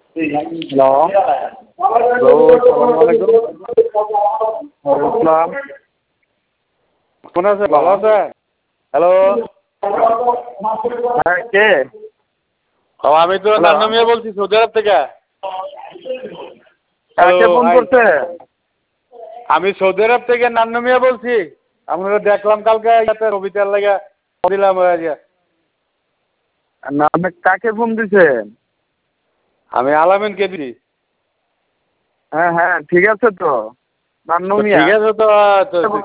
Hello, hello, সালাম আলাইকুম। আসসালাম। কেমন আছে? ভালো আছে? হ্যালো, হ্যাঁ, কে? আমি তো হ্যালো, নান্নু মিয়া বলছি সৌদি আরব থেকে। হ্যালো, কাকে ফোন হাই। করছে? আমি সৌদি আরব থেকে নান্নু মিয়া বলছি। আপনারা দেখলাম কালকে ইয়াতে রবিতার লাগে দিলাম হয়ে। না, আপনি কাকে ফোন দিছেন? আমি আলামিনকে দিই। হ্যাঁ হ্যাঁ, ঠিক আছে তো। নান্নু তো মিয়া। ঠিক আছে তো